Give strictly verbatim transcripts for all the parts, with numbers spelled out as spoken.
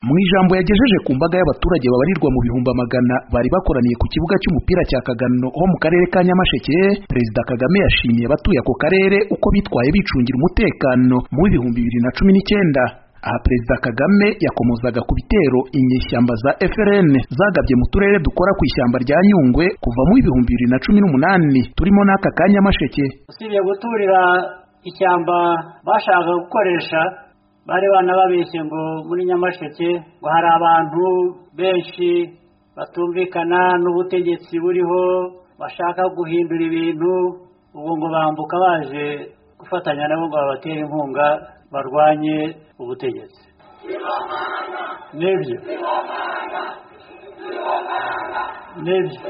Mu ijambo yagejeje ku mbaga y'abaturage babarirwa mu bihumbi amagana bari bakoraniye ku kibuga cy'umupira cya Kagano ho mu karere ka Nyamasheke, Perezida Kagame yashimiye abatuye ako karere uko bitwaye bicungira umutekano mu bihumbi bibiri na cumi n'icyenda. Aha Perezida Kagame yakomozaga ku bitero inyeshyamba za F R N zagabye mu turere dukora ku ishyamba rya Nyungwe kuva mu bihumbi bibiri na cumi n'umunani turimo n'aka ka Nyamasheke. Usibye guturira ishyamba bashaka gukoresha, bari banababeshye ngo muri Nyamasheke ngo hari abantu benshi batumvikana n'ubutegetsi buriho bashaka guhindura ibintu, ubu ngo bambuka baje gufatanya nabo ngo babatere inkunga barwanye ubutegetsi. Nibyo nibyo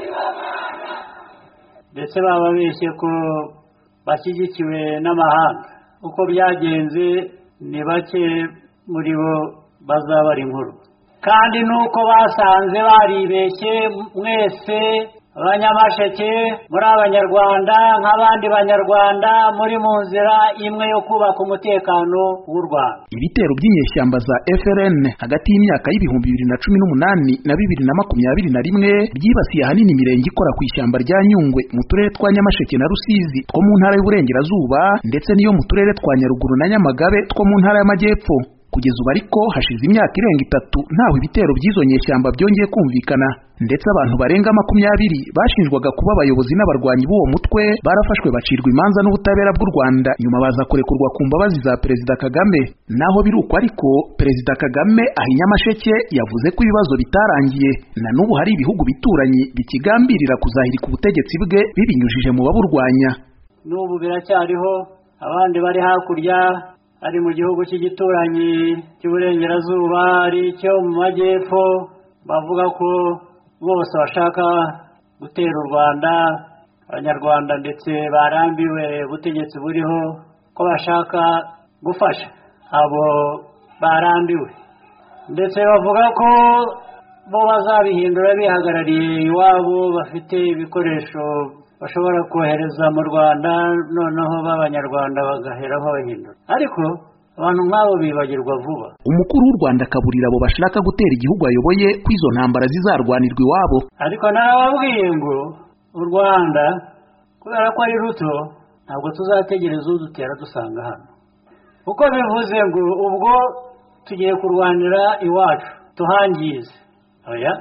ndetse bababeshye ko bashyigikiwe n'amahanga. Uko byagenze ni bake muri bo bazabara inkuru, kandi nuko basanze baribeshye. Mwese Abanyamasheke muri Abanyarwanda nk'abandi Banyarwanda muri mu nzira imwe yo kubaka umutekano w'u Rwanda. Ibitero by'inyeshyamba za F R N hagati y'imyaka y'ibihumbi bibiri na cumi n'umunani na bibiri na makumyabiri na rimwe byibasiye ahanini imirenge ikora ku ishyamba rya Nyungwe mu turere twa Nyamasheke na Rusizi two mu ntara y'Uburengerazuba, ndetse n'iyo mu turere twa Nyaruguru na Nyamagabe two mu ntara y'Amajyepfo. Kugeza ubu ariko hashize imyaka irenga itatu ntaho ibitero by'izo nyeshyamba byongeye kumvikana, ndetse abantu barenga makumyabiri bashinjwaga kuba abayobozi n'abarwanyi b'uwo mutwe barafashwe bacirwa imanza n'ubutabera bw'u Rwanda, nyuma baza kurekurwa ku mbabazi za Perezida Kagame. Naho biruko ariko Perezida Kagame ahi Nyamasheke yavuze ko ibibazo bitarangiye, na n'ubu hari ibihugu bituranyi bikigambirira kuzahirika ubutegetsi bwe bibinyujije mu baburwanya. N'ubu biracyariho abandi bari hakurya, ari mu gihugu cy'igituranyi cy'Uburengerazuba, ari cyo mu Majyepfo, bavuga ko bose bashaka gutera u Rwanda. Abanyarwanda ndetse barambiwe ubutegetsi buriho, ko bashaka gufasha abo barambiwe, ndetse bavuga ko bo bazabihindura bihagarariye iwabo, bafite ibikoresho bashobora kohereza mu Rwanda, noneho b'Abanyarwanda bagaheraho bahindura. Ariko abantu nk'abo bibagirwa vuba. Umukuru w'u Rwanda akaburira abo bashaka gutera igihugu ayoboye ko izo ntambara zizarwanirwa iwabo. Ariko narababwiye ngo u Rwanda kubera ko ari ruto, ntabwo tuzategereza udutera dusanga hano, kuko bivuze ngo ubwo tugiye kurwanira iwacu tuhangize. Oya,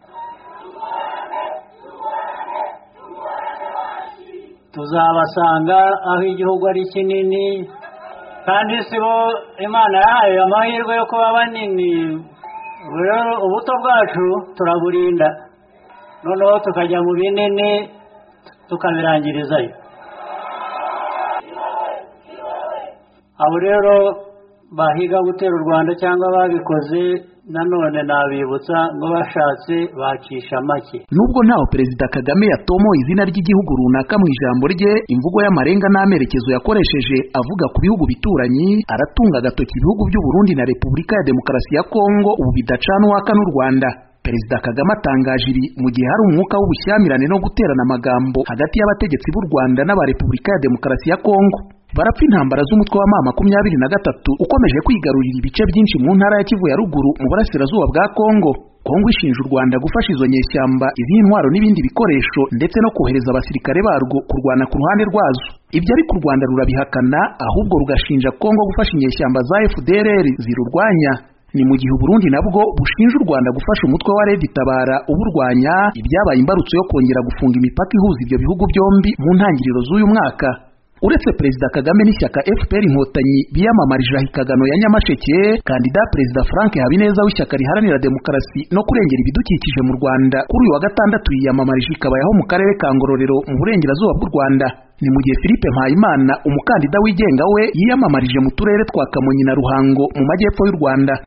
tuzabasanga aho igihugu ari kinini, kandi si bo Imana yahaye amahirwe yo kuba banini. Rero ubuto bwacu turaburinda, noneho tukajya mu binini tukabirangirizayo. Abo rero bahiga gutera u Rwanda cyangwa babikoze, nanone nabibutsa ngo bashatse bacisha make. Nubwo ntaho Perezida Kagame yatomo izina ry'igihugu runaka mu ijambo rye, imvugo y'amarenga n'amerekezo yakoresheje avuga ku bihugu bituranyi, aratunga agatoki ibihugu by'u Burundi na Repubulika ya Demokarasi ya Kongo ubu bidacana uwaka n'u Rwanda. Perezida Kagame atangaje ibi mu gihe hari umwuka w'ubushyamirane no guterana amagambo hagati y'abategetsi b'u Rwanda n'aba Repubulika ya Demokarasi ya Kongo. Barapfa intambara z'umutwe wa ma makumyabiri na gatatu ukomeje kwigarurira ibice byinshi mu ntara ya Kivu ya ruguru mu burasirazuba bwa Kongo. Kongo ishinja u Rwanda gufasha izo nyeshyamba iz'intwaro n'ibindi bikoresho, ndetse no kohereza abasirikare barwo kurwana ku ruhande rwazo. Ibyo ariko u Rwanda rurabihakana, ahubwo rugashinja Kongo gufasha inyeshyamba za F D L R zirurwanya. Ni mu gihe Burundi nabwo bushinja u Rwanda gufasha umutwe wa Red Tabara uburwanya, ibyabaye imbarutso yo kongera gufunga imipaka ihuza ibyo bihugu byombi mu ntangiriro z'uyu mwaka. Uretse Perezida Kagame n'ishyaka F P R Inkotanyi biyamamarije ahi Kagano ya Nyamasheke, kandida Perezida Frank Habineza w'ishyaka riharanira demokarasi no kurengera ibidukikije mu Rwanda kuri uyu wa gatandatu yiyamamarije ikabayaho mu karere ka Ngororero mu burengerazuba bw'u Rwanda. Ni mu gihe Philippe Mpayimana umukandida wigenga we yiyamamarije mu turere twa Kamonyi na Ruhango mu majyepfo y'u Rwanda.